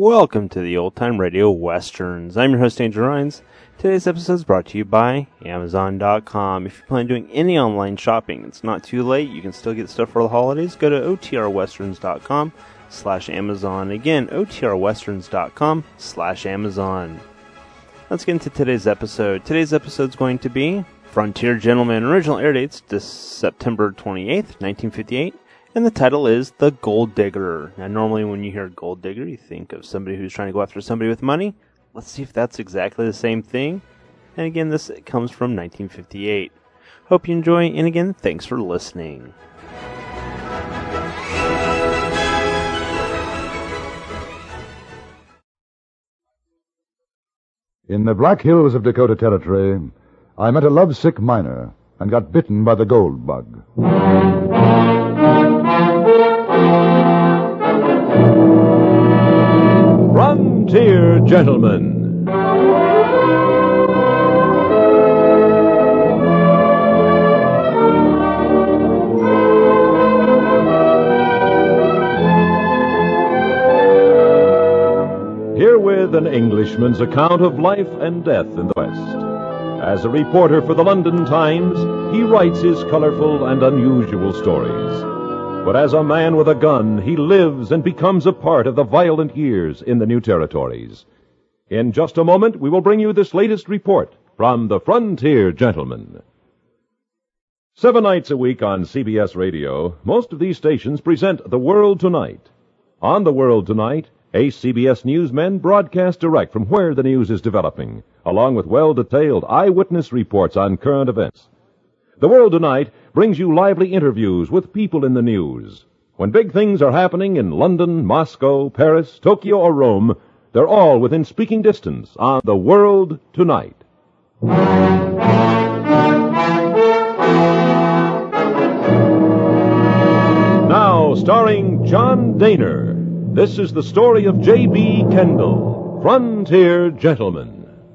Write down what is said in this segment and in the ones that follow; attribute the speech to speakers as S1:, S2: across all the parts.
S1: Welcome to the Old Time Radio Westerns. I'm your host, Andrew Rhines. Today's episode is brought to you by Amazon.com. If you plan on doing any online shopping, it's not too late. You can still get stuff for the holidays. Go to otrwesterns.com/Amazon. Again, otrwesterns.com/Amazon. Let's get into today's episode. Today's episode is going to be Frontier Gentleman. Original air dates September 28th, 1958. And the title is The Gold Digger. Now, normally when you hear gold digger, you think of somebody who's trying to go after somebody with money. Let's see if that's exactly the same thing. And again, this comes from 1958. Hope you enjoy, and again, thanks for listening.
S2: In the Black Hills of Dakota Territory, I met a lovesick miner and got bitten by the gold bug.
S3: Frontier Gentleman. Herewith an Englishman's account of life and death in the West. As a reporter for the London Times, he writes his colorful and unusual stories. But as a man with a gun, he lives and becomes a part of the violent years in the new territories. In just a moment, we will bring you this latest report from the Frontier Gentleman. 7 nights a week on CBS Radio, most of these stations present The World Tonight. On The World Tonight, ace CBS newsmen broadcast direct from where the news is developing, along with well-detailed eyewitness reports on current events. The World Tonight brings you lively interviews with people in the news. When big things are happening in London, Moscow, Paris, Tokyo, or Rome, they're all within speaking distance on The World Tonight. Now, starring John Dehner, this is the story of J.B. Kendall, Frontier Gentleman.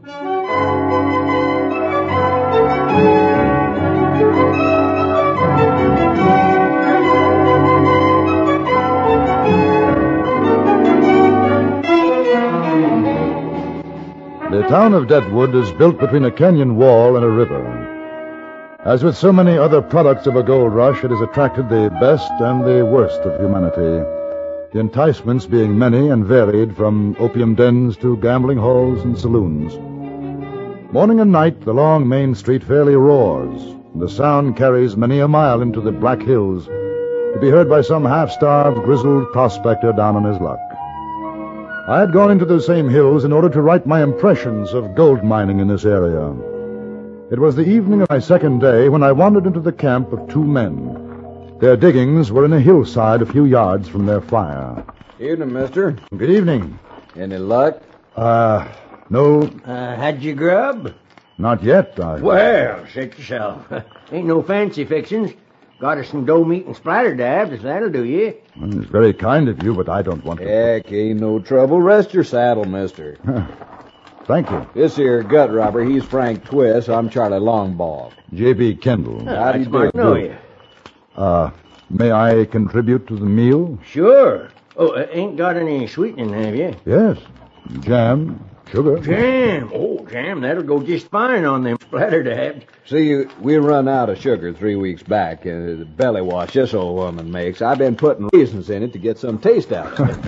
S2: The town of Deadwood is built between a canyon wall and a river. As with so many other products of a gold rush, it has attracted the best and the worst of humanity, the enticements being many and varied, from opium dens to gambling halls and saloons. Morning and night, the long main street fairly roars, and the sound carries many a mile into the Black Hills, to be heard by some half-starved, grizzled prospector down on his luck. I had gone into those same hills in order to write my impressions of gold mining in this area. It was the evening of my second day when I wandered into the camp of 2 men. Their diggings were in a hillside a few yards from their fire.
S4: Evening, mister.
S2: Good evening.
S4: Any luck?
S2: No.
S5: Had you grub?
S2: Not yet.
S5: Well, sit yourself. Ain't no fancy fixings. Got us some dough meat and splatter dabs, if that'll do you.
S2: It's very kind of you, but I don't want to.
S4: Heck, ain't no trouble. Rest your saddle, mister.
S2: Thank you.
S4: This here gut robber, he's Frank Twist. I'm Charlie Longbaugh.
S2: J.B. Kendall.
S4: How do you do?
S5: Know you.
S2: May I contribute to the meal?
S5: Sure. Oh, ain't got any sweetening, have you?
S2: Yes. Jam, sugar.
S5: Jam. Oh, jam. That'll go just fine on them splatter dabs.
S4: See, we run out of sugar 3 weeks back. The belly wash this old woman makes. I've been putting raisins in it to get some taste out of it.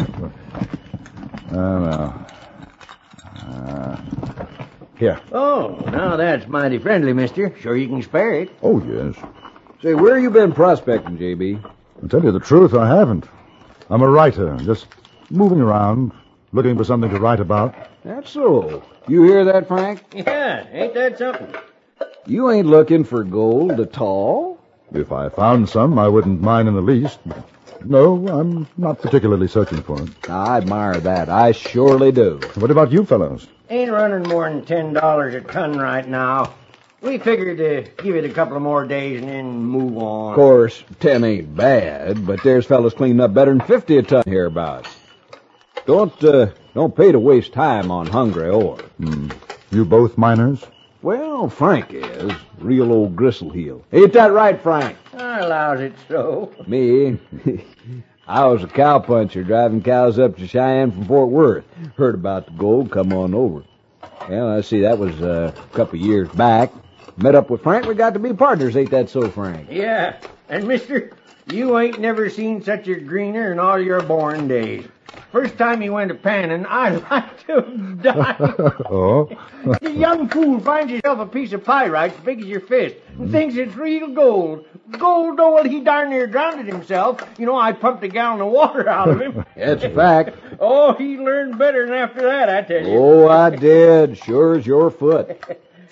S2: Here.
S5: Oh, now that's mighty friendly, mister. Sure you can spare it.
S2: Oh, yes.
S4: Say, where you been prospecting, J.B.?
S2: To tell you the truth, I haven't. I'm a writer, just moving around, looking for something to write about.
S4: That's so. You hear that, Frank?
S5: Yeah, ain't that something?
S4: You ain't looking for gold at all?
S2: If I found some, I wouldn't mind in the least. No, I'm not particularly searching for it.
S4: I admire that. I surely do.
S2: What about you fellows?
S5: Ain't running more than $10 a ton right now. We figured to give it a couple of more days and then move on.
S4: Of course, 10 ain't bad, but there's fellas cleaning up better than 50 a ton hereabouts. Don't pay to waste time on hungry ore.
S2: You both miners?
S4: Well, Frank is. Real old gristle heel. Ain't that right, Frank?
S5: I allows it so.
S4: Me, I was a cowpuncher driving cows up to Cheyenne from Fort Worth. Heard about the gold, come on over. Well, I see that was a couple of years back. Met up with Frank, we got to be partners, ain't that so, Frank?
S5: Yeah, and mister, you ain't never seen such a greener in all your born days. First time he went to panning, I like to die.
S2: Oh?
S5: The young fool finds himself a piece of pyrite as big as your fist and thinks it's real gold. Gold, though, well, he darn near drowned himself. You know, I pumped a gallon of water out of him.
S4: That's a fact.
S5: Oh, he learned better than after that, I tell you.
S4: Oh, I did. Sure as your foot.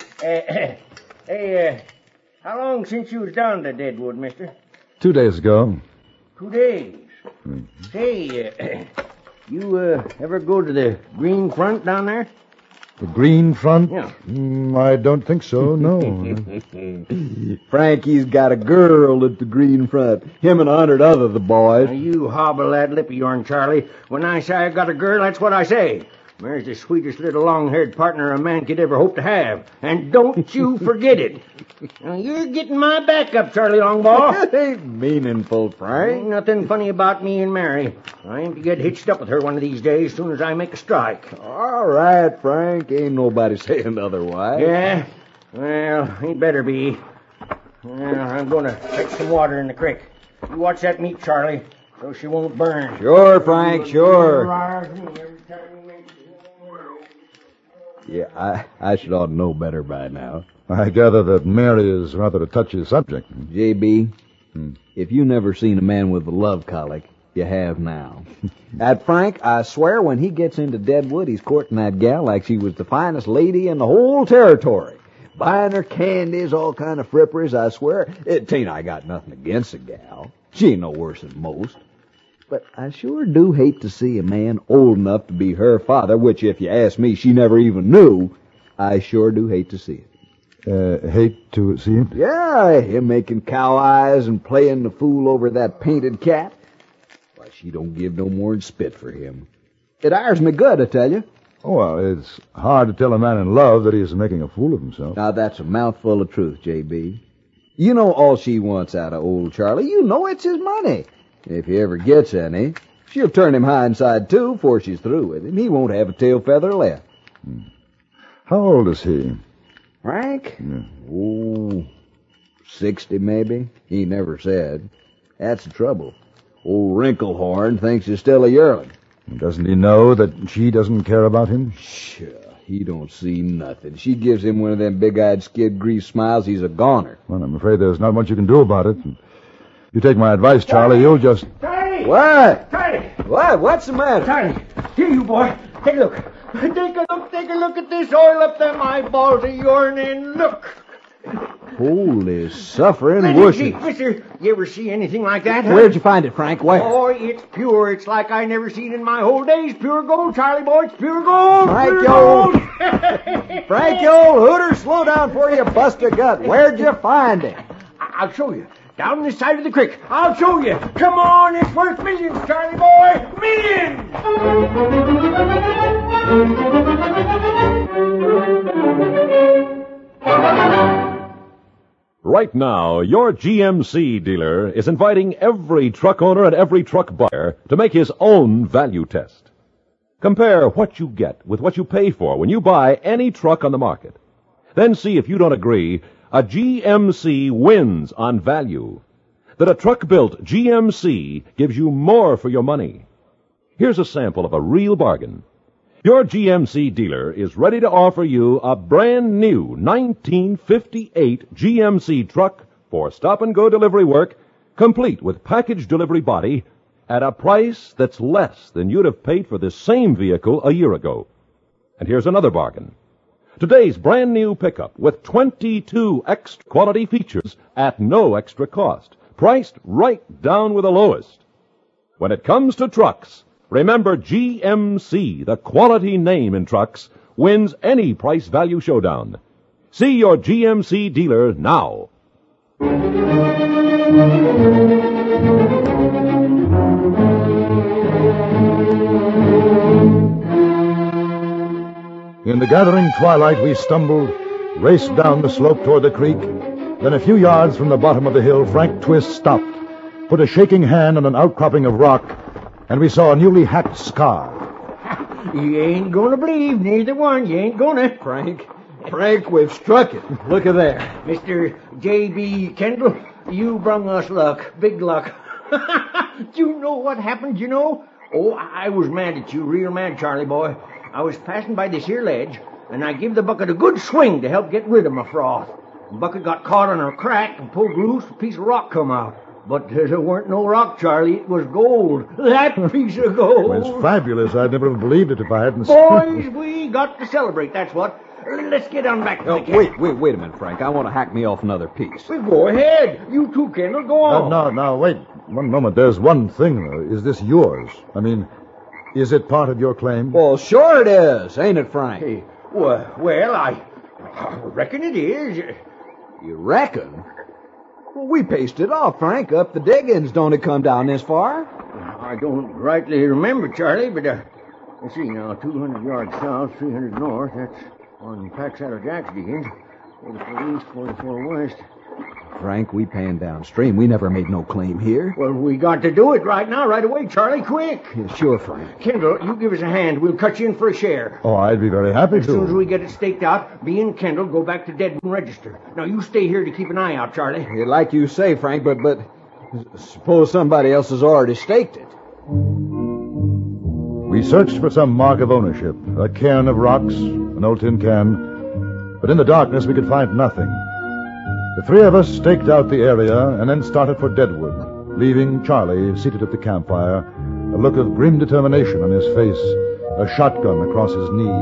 S5: Hey, how long since you was down to Deadwood, mister?
S2: 2 days ago.
S5: 2 days. Say, you ever go to the Green Front down there?
S2: The Green Front?
S5: Yeah.
S2: I don't think so, no.
S4: Frankie's got a girl at the Green Front. Him and 100 other of the boys.
S5: Now, you hobble that lip of yourn, Charlie. When I say I got a girl, that's what I say. Mary's the sweetest little long-haired partner a man could ever hope to have. And don't you forget it. Now, you're getting my back up, Charlie Longbaugh.
S4: It ain't meaningful, Frank.
S5: Ain't nothing funny about me and Mary. I aim to get hitched up with her one of these days as soon as I make a strike.
S4: All right, Frank. Ain't nobody saying otherwise.
S5: Yeah? Well, he better be. Well, I'm going to fetch some water in the creek. You watch that meat, Charlie, so she won't burn.
S4: Sure, Frank, sure. Yeah, I should ought to know better by now.
S2: I gather that Mary is rather a touchy subject.
S4: J.B., if you never seen a man with a love colic, you have now. At Frank, I swear when he gets into Deadwood, he's courting that gal like she was the finest lady in the whole territory. Buying her candies, all kind of fripperies, I swear. Tain't I got nothing against the gal. She ain't no worse than most. But I sure do hate to see a man old enough to be her father, which, if you ask me, she never even knew. I sure do hate to see it.
S2: Hate to see it?
S4: Yeah, him making cow eyes and playing the fool over that painted cat. Why, she don't give no more'n spit for him. It ires me good, I tell you.
S2: Oh, well, it's hard to tell a man in love that he's making a fool of himself.
S4: Now, that's a mouthful of truth, J.B. You know all she wants out of old Charlie. You know it's his money. If he ever gets any, she'll turn him high inside, too, before she's through with him. He won't have a tail feather left.
S2: How old is he?
S4: Frank? Oh, 60 maybe. He never said. That's the trouble. Old Wrinklehorn thinks he's still a yearling.
S2: Doesn't he know that she doesn't care about him?
S4: Sure, he don't see nothing. She gives him one of them big-eyed skid grease smiles, he's a goner.
S2: Well, I'm afraid there's not much you can do about it. You take my advice, Charlie, you'll just...
S5: Charlie!
S4: What?
S5: Charlie!
S4: What? What's the matter?
S5: Charlie! Here, you boy. Take a look. Take a look at this oil up them eyeballs of yourn and look.
S4: Holy suffering
S5: Let me see,
S4: whooshes.
S5: mister, you ever see anything like that? Huh?
S4: Where'd you find it, Frank? Where?
S5: Oh, it's pure. It's like I never seen in my whole days. Pure gold, Charlie boy. It's pure gold.
S4: Frank,
S5: pure
S4: you
S5: gold.
S4: Frank, you old hooter, slow down before you bust a gut. Where'd you find it?
S5: I'll show you. Down this side of the creek. I'll show you. Come on, it's worth millions, Charlie boy. Millions!
S3: Right now, your GMC dealer is inviting every truck owner and every truck buyer to make his own value test. Compare what you get with what you pay for when you buy any truck on the market. Then see if you don't agree a GMC wins on value. That a truck-built GMC gives you more for your money. Here's a sample of a real bargain. Your GMC dealer is ready to offer you a brand new 1958 GMC truck for stop-and-go delivery work, complete with package delivery body, at a price that's less than you'd have paid for this same vehicle a year ago. And here's another bargain. Today's brand new pickup with 22 extra quality features at no extra cost, priced right down with the lowest. When it comes to trucks, remember GMC, the quality name in trucks, wins any price-value showdown. See your GMC dealer now.
S2: In the gathering twilight, we stumbled, raced down the slope toward the creek. Then a few yards from the bottom of the hill, Frank Twist stopped, put a shaking hand on an outcropping of rock, and we saw a newly hacked scar.
S5: You ain't gonna believe, neither one. You ain't gonna.
S4: Frank, we've struck it. Look at there.
S5: Mr. J.B. Kendall, you brung us luck. Big luck. You know what happened, you know? Oh, I was mad at you, real mad, Charlie boy. I was passing by this here ledge, and I give the bucket a good swing to help get rid of my froth. The bucket got caught on a crack and pulled loose, a piece of rock come out. But there weren't no rock, Charlie. It was gold. That piece of gold.
S2: Well, it's fabulous. I'd never have believed it if I hadn't...
S5: Boys, we got to celebrate, that's what. Let's get on back to the camp.
S4: Wait a minute, Frank. I want to hack me off another piece.
S5: Well, go ahead. You too, Kendall. Go on.
S2: No, wait. One moment. There's one thing, though. Is this yours? I mean, is it part of your claim?
S4: Well, sure it is. Ain't it, Frank?
S5: Hey, well, I reckon it is.
S4: You reckon? Well, we paced it off, Frank. Up the diggings. Don't it come down this far?
S5: I don't rightly remember, Charlie, but let's see now. 200 yards south, 300 north. That's on Paxsaddle Jack's diggings. 44 east, 44 west.
S4: Frank, we panned downstream. We never made no claim here.
S5: Well, we got to do it right now, right away, Charlie. Quick.
S4: Yeah, sure, Frank.
S5: Kendall, you give us a hand. We'll cut you in for a share.
S2: Oh, I'd be very happy to.
S5: As soon as we get it staked out, me and Kendall go back to Deadwood and register. Now, you stay here to keep an eye out, Charlie.
S4: Yeah, like you say, Frank, but suppose somebody else has already staked it.
S2: We searched for some mark of ownership, a cairn of rocks, an old tin can, but in the darkness we could find nothing. The three of us staked out the area and then started for Deadwood, leaving Charlie seated at the campfire, a look of grim determination on his face, a shotgun across his knee.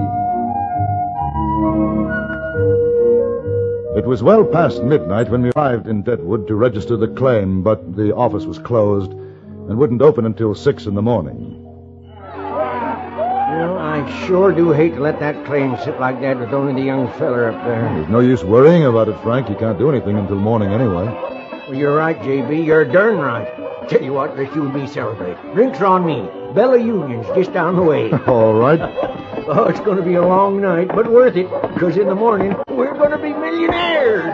S2: It was well past midnight when we arrived in Deadwood to register the claim, but the office was closed and wouldn't open until 6 in the morning.
S5: Well, I sure do hate to let that claim sit like that with only the young feller up there.
S2: There's no use worrying about it, Frank. You can't do anything until morning anyway.
S5: Well, you're right, J.B. You're darn right. Tell you what, let you and me celebrate. Drinks on me. Bella Union's just down the way.
S2: All right.
S5: Oh, it's going to be a long night, but worth it, because in the morning, we're going to be millionaires.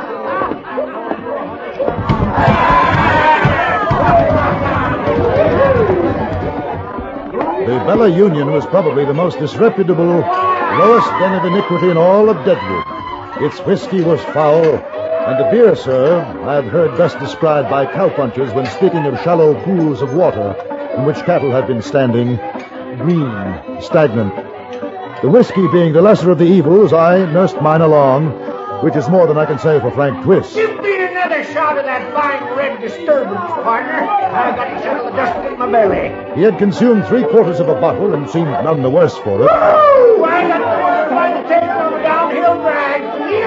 S2: The Bella Union was probably the most disreputable, lowest den of iniquity in all of Deadwood. Its whiskey was foul, and the beer, sir, I've heard best described by cowpunchers when speaking of shallow pools of water in which cattle had been standing, green, stagnant. The whiskey being the lesser of the evils, I nursed mine along, which is more than I can say for Frank Twist.
S5: Give me another shot of that fine red disturbance, partner. I got to settle the dust in my belly.
S2: He had consumed 3/4 of a bottle and seemed none the worse for it.
S5: Woo! I got the one to find the tail on the downhill drag.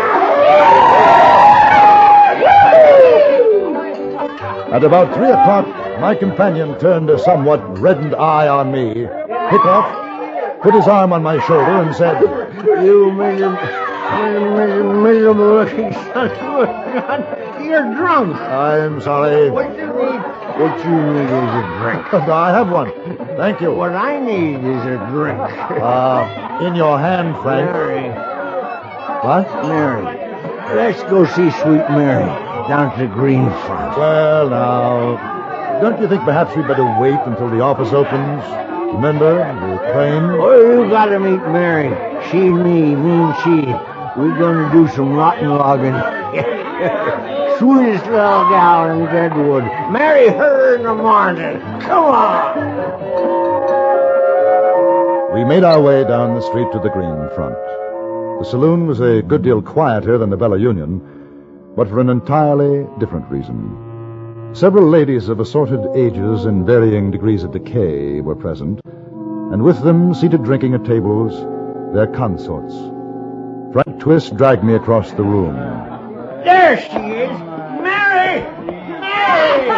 S2: At about 3 o'clock, my companion turned a somewhat reddened eye on me, hiccoughed, put his arm on my shoulder, and said,
S5: You miserable looking son of a gun. You're drunk.
S2: I'm sorry.
S5: What you need is a drink.
S2: I have one. Thank you.
S5: What I need is a drink.
S2: In your hand, Frank.
S5: Mary.
S2: What?
S5: Mary. Let's go see Sweet Mary down to the green front.
S2: Well, now, don't you think perhaps we'd better wait until the office opens? Remember, the claim?
S5: Oh, you gotta meet Mary. She and me and she. We're gonna do some rotten logging. Sweetest little gal in Deadwood. Marry her in the morning. Come on.
S2: We made our way down the street to the green front. The saloon was a good deal quieter than the Bella Union, but for an entirely different reason. Several ladies of assorted ages and varying degrees of decay were present, and with them, seated drinking at tables, their consorts. Frank Twist dragged me across the room.
S5: There she is. Mary! Mary!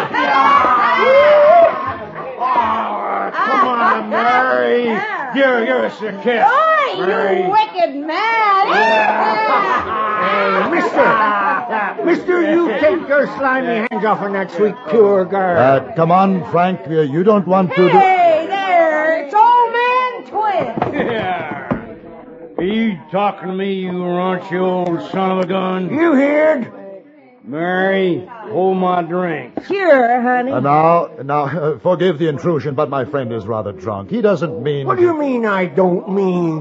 S5: Oh, come on, Mary. Give us a kiss.
S6: Oh,
S5: Mary.
S6: you wicked man!
S5: Hey, mister, you take your slimy hands off on that sweet, pure girl.
S2: Come on, Frank. You don't want to...
S6: Hey, there! It's old man Twist.
S7: Yeah. Are you talking to me, you raunchy old son of a gun?
S5: You heard? Mary, hold my drink.
S6: Sure, honey.
S2: Now, forgive the intrusion, but my friend is rather drunk. He doesn't mean...
S5: What do you mean I don't mean?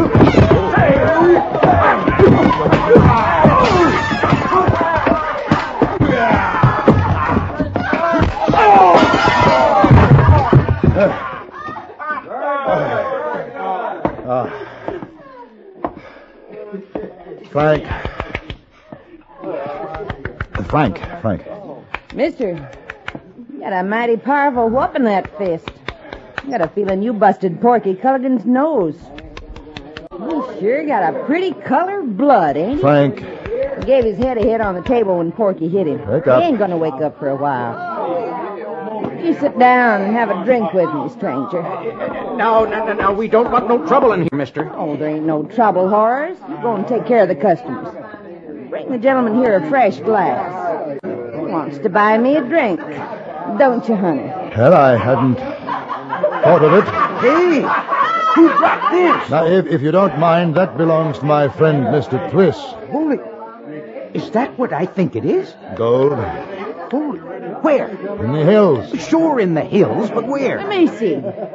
S2: Frank.
S6: Mister, you got a mighty powerful whoop in that fist. I got a feeling you busted Porky Culligan's nose. You sure got a pretty colored blood, ain't he?
S2: Frank.
S6: He gave his head a hit on the table when Porky hit him.
S2: Wake up.
S6: He ain't gonna wake up for a while. You sit down and have a drink with me, stranger.
S5: No, we don't want no trouble in here, mister.
S6: Oh, there ain't no trouble, Horace. You go and take care of the customers. Bring the gentleman here a fresh glass. He wants to buy me a drink. Don't you, honey?
S2: Well, I hadn't thought of it.
S5: Hey, who brought this?
S2: Now, if you don't mind, that belongs to my friend, Mr. Twist.
S5: Holy, is that what I think it is?
S2: Gold
S5: Holy, where?
S2: in the hills.
S5: Sure in the hills, but where?
S6: Let me see.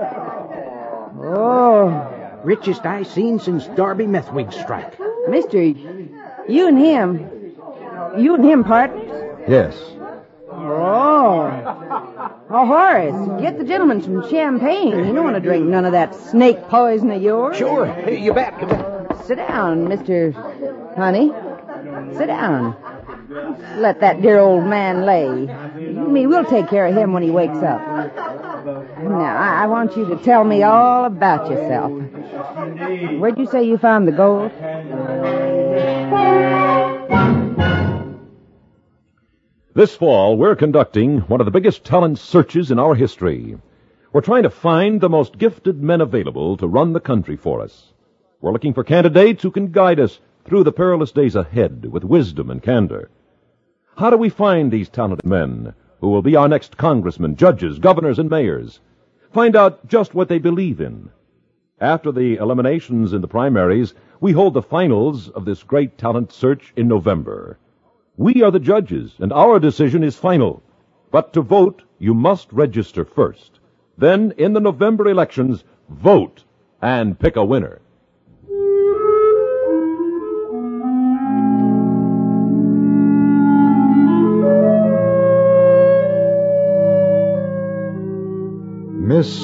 S6: Oh,
S5: Richest I seen since Darby Methwig strike.
S6: mister, you and him partners?
S2: Yes.
S6: Oh, Horace, get the gentleman some champagne. You don't want to drink none of that snake poison of yours.
S5: Sure, you bet.
S6: Sit down, Mr. Honey. Sit down. Let that dear old man lay. We'll take care of him when he wakes up. Now, I want you to tell me all about yourself. Where'd you say you found the gold?
S3: This fall, we're conducting one of the biggest talent searches in our history. We're trying to find the most gifted men available to run the country for us. We're looking for candidates who can guide us through the perilous days ahead with wisdom and candor. How do we find these talented men who will be our next congressmen, judges, governors, and mayors? Find out just what they believe in. After the eliminations in the primaries, we hold the finals of this great talent search in November. We are the judges, and our decision is final. But to vote, you must register first. Then, in the November elections, vote and pick a winner.
S2: Miss,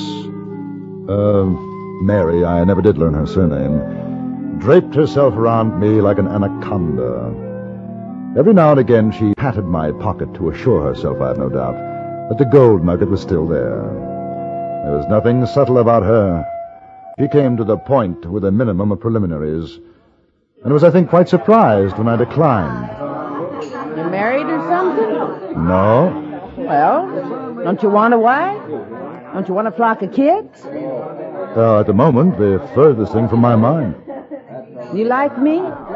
S2: Mary, I never did learn her surname, draped herself around me like an anaconda. Every now and again she patted my pocket to assure herself, I've no doubt, that the gold nugget was still there. There was nothing subtle about her. She came to the point with a minimum of preliminaries, and was, I think, quite surprised when I declined.
S6: You married or something?
S2: No?
S6: Well, don't you want a wife? Don't you want a flock of kids?
S2: At the moment, the furthest thing from my mind.
S6: You like me?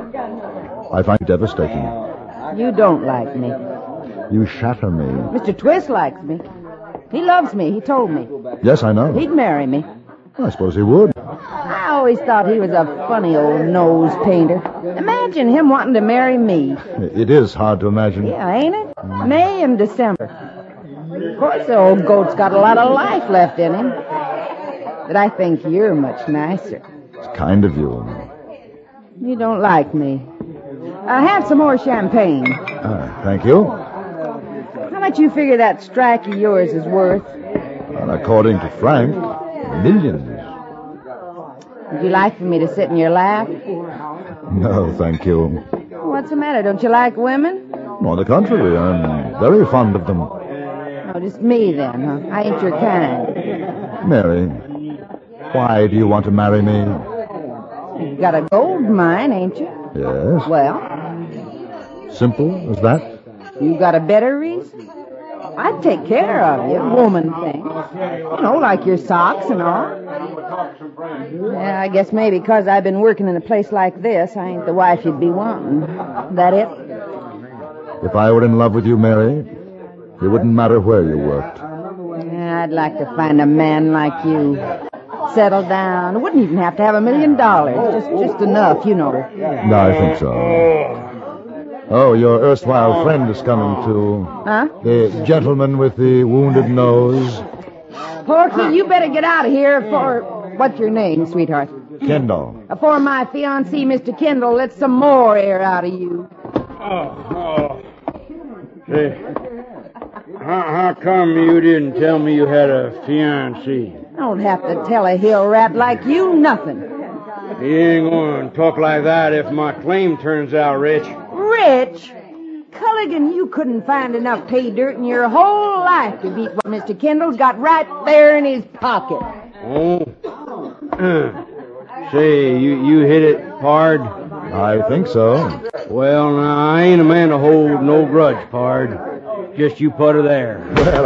S2: I find it devastating.
S6: You don't like me.
S2: You shatter me.
S6: Mr. Twist likes me. He loves me, he told me.
S2: Yes, I know.
S6: He'd marry me.
S2: I suppose he would.
S6: I always thought he was a funny old nose painter. Imagine him wanting to marry me.
S2: It is hard to imagine.
S6: Yeah, ain't it? May and December. Of course, the old goat's got a lot of life left in him. But I think you're much nicer.
S2: It's kind of you.
S6: You don't like me. Have some more champagne.
S2: Thank you.
S6: How much you figure that strike of yours is worth?
S2: And according to Frank, millions.
S6: Would you like for me to sit in your lap?
S2: No, thank you.
S6: What's the matter? Don't you like women?
S2: On the contrary, I'm very fond of them.
S6: Oh, just me then, huh? I ain't your kind.
S2: Mary, why do you want to marry me?
S6: You got a gold mine, ain't you?
S2: Yes.
S6: Well,
S2: Simple as that?
S6: you got a better reason? I'd take care of you, woman things. You know, like your socks and all. Yeah, I guess maybe because I've been working in a place like this, I ain't the wife you'd be wanting. That it?
S2: If I were in love with you, Mary, it wouldn't matter where you worked.
S6: Yeah, I'd like to find a man like you. Settle down. Wouldn't even have to have $1 million. Just enough, you know.
S2: No, I think so. Oh, your erstwhile friend is coming, too.
S6: Huh?
S2: The gentleman with the wounded nose.
S6: Porky, you better get out of here for... What's your name, sweetheart?
S2: Kendall.
S6: Before my fiancé, Mr. Kendall, lets some more air out of you.
S7: Say, how come you didn't tell me you had a fiancé?
S6: I don't have to tell a hill rat like you nothing.
S7: You ain't going to talk like that if my claim turns out rich.
S6: Rich? Culligan, you couldn't find enough pay dirt in your whole life to beat what Mr. Kendall's got right there in his pocket.
S7: Oh? Say, you hit it hard?
S2: I think so.
S7: Well, now, I ain't a man to hold no grudge, pard. Just you put her there.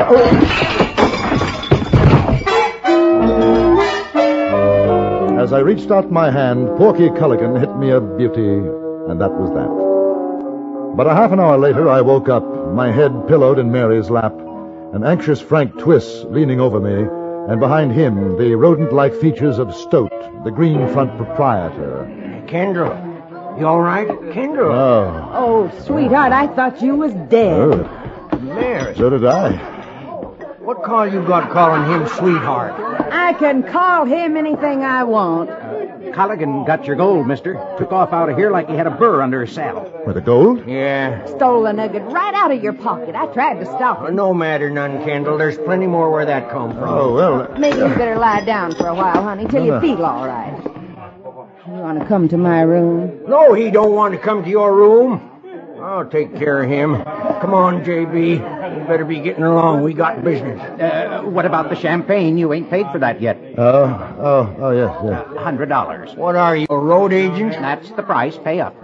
S2: As I reached out my hand, Porky Culligan hit me a beauty, and that was that. But a half an hour later, I woke up, my head pillowed in Mary's lap, an anxious Frank Twiss leaning over me, and behind him, the rodent-like features of Stoat, the green front proprietor.
S5: Kendall, you all right? Kendall.
S2: Oh.
S6: Oh, sweetheart, I thought you was dead.
S2: Oh.
S5: Mary.
S2: So did I.
S5: What call you got calling him sweetheart?
S6: I can call him anything I want.
S8: Culligan got your gold, mister. Took off out of here like he had a burr under his saddle.
S2: With the gold?
S5: Yeah.
S6: Stole the nugget right out of your pocket. I tried to stop him.
S5: No matter none, Kendall. There's plenty more where that come from.
S2: Oh, well.
S6: Maybe you better lie down for a while, honey, till you feel all right. You want to come to my room?
S5: No, he don't want to come to your room. I'll take care of him. Come on, J.B. You better be getting along. We got business.
S8: What about the champagne? You ain't paid for that yet.
S2: Oh, yes.
S8: $100.
S5: What are you, a road agent?
S8: That's the price. Pay up.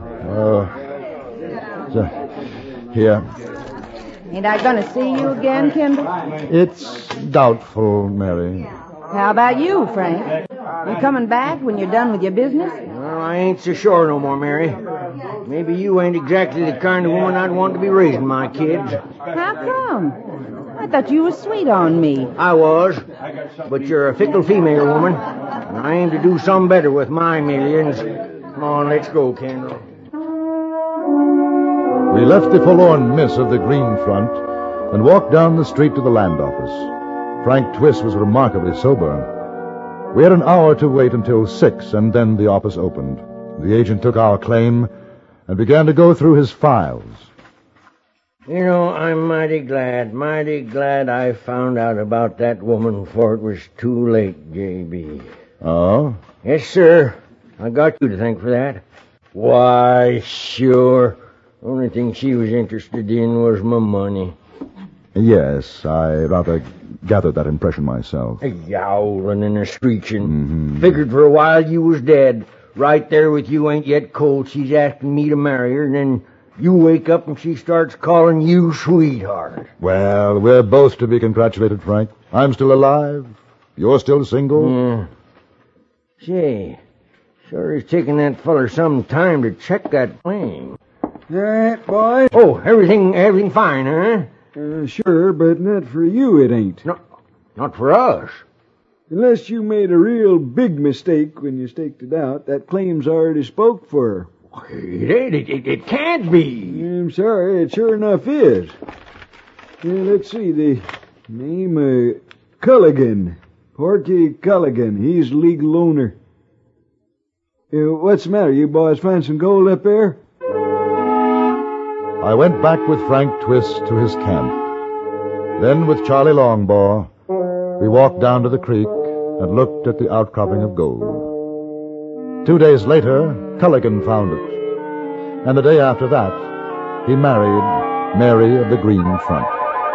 S2: Here.
S6: Ain't I going to see you again, Kendall?
S2: It's doubtful, Mary.
S6: How about you, Frank? You coming back when you're done with your business?
S5: Well, I ain't so sure no more, Mary. Maybe you ain't exactly the kind of woman I'd want to be raising my kids.
S6: How come? I thought you was sweet on me.
S5: I was, but you're a fickle female woman, and I aim to do some better with my millions. Come on, let's go, Kendall.
S2: We left the forlorn miss of the green front and walked down the street to the land office. Frank Twiss was remarkably sober. We had an hour to wait until 6, and then the office opened. The agent took our claim and began to go through his files.
S5: You know, I'm mighty glad I found out about that woman before it was too late, J.B.
S2: Oh?
S5: Yes, sir. I got you to thank for that. Why, sure. Only thing she was interested in was my money.
S2: Yes, I rather gathered that impression myself.
S5: A yowling and a screeching. Figured for a while you was dead. Right there with you ain't yet cold. She's asking me to marry her, and then you wake up and she starts calling you sweetheart.
S2: Well, we're both to be congratulated, Frank. I'm still alive. You're still single.
S5: Yeah. Say, sure is taking that feller some time to check that claim.
S9: All right, boy.
S5: Oh, everything fine, huh?
S9: Sure, but not for you it ain't.
S5: No, not for us.
S9: Unless you made a real big mistake when you staked it out, that claim's already spoke for.
S5: It ain't. It can't be.
S9: I'm sorry, it sure enough is. Let's see, the name, Culligan. Porky Culligan. He's legal owner. What's the matter? You boys find some gold up there?
S2: I went back with Frank Twiss to his camp. Then, with Charlie Longbaugh, we walked down to the creek and looked at the outcropping of gold. 2 days later, Culligan found it. And the day after that, he married Mary of the Green Front.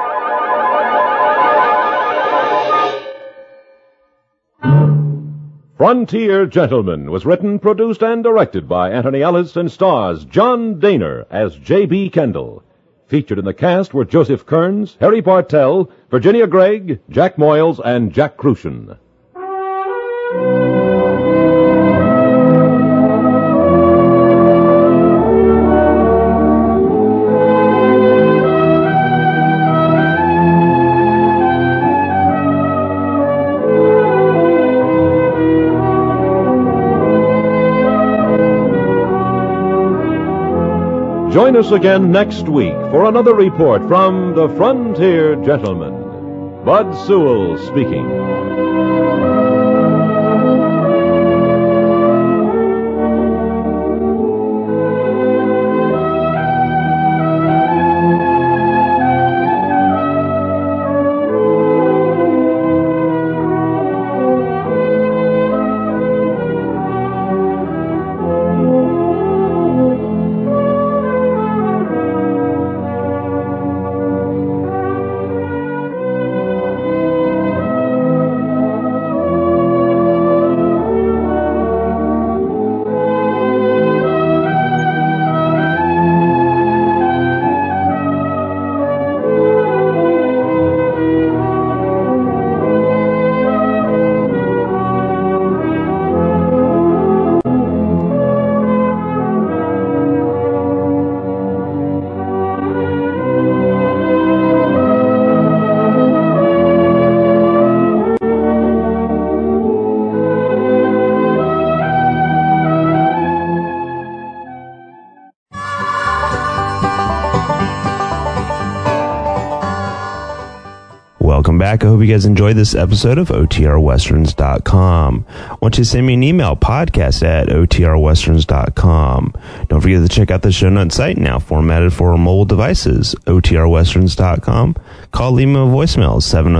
S3: Frontier Gentleman was written, produced, and directed by Anthony Ellis and stars John Daner as J.B. Kendall. Featured in the cast were Joseph Kearns, Harry Bartell, Virginia Gregg, Jack Moyles, and Jack Crucian. Join us again next week for another report from the Frontier Gentleman. Bud Sewell speaking.
S1: Welcome back. I hope you guys enjoyed this episode of OTRWesterns.com. I want you to send me an email, podcast@OTRWesterns.com. Don't forget to check out the show notes site, now formatted for mobile devices, OTRWesterns.com. Call, leave me a voicemail,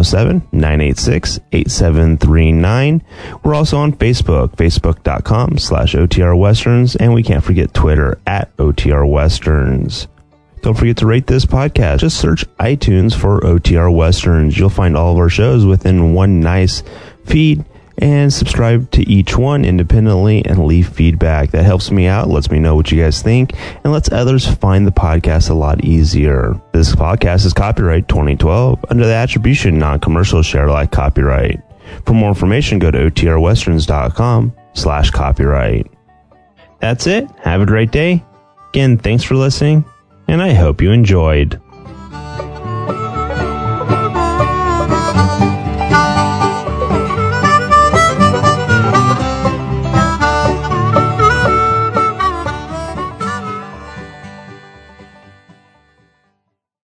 S1: 707-986-8739. We're also on Facebook, Facebook.com/OTRWesterns, and we can't forget Twitter @OTRWesterns. Don't forget to rate this podcast. Just search iTunes for OTR Westerns. You'll find all of our shows within one nice feed, and subscribe to each one independently and leave feedback. That helps me out, lets me know what you guys think, and lets others find the podcast a lot easier. This podcast is copyright 2012 under the attribution non-commercial share alike copyright. For more information, go to OTRWesterns.com/copyright. That's it. Have a great day. Again, thanks for listening, and I hope you enjoyed.